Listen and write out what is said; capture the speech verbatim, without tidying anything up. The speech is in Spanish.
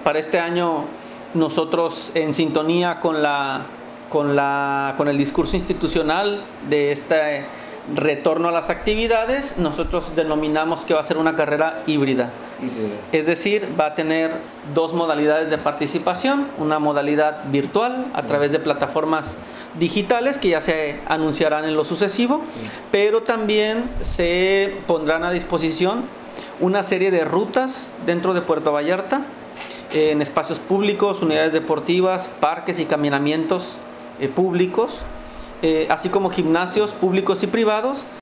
Para este año nosotros, en sintonía con la con la con el discurso institucional de este retorno a las actividades, nosotros denominamos que va a ser una carrera híbrida. Híbrida. Es decir, va a tener dos modalidades de participación, una modalidad virtual a través de plataformas digitales que ya se anunciarán en lo sucesivo, pero también se pondrán a disposición una serie de rutas dentro de Puerto Vallarta, en espacios públicos, unidades deportivas, parques y caminamientos eh, públicos, eh, así como gimnasios públicos y privados,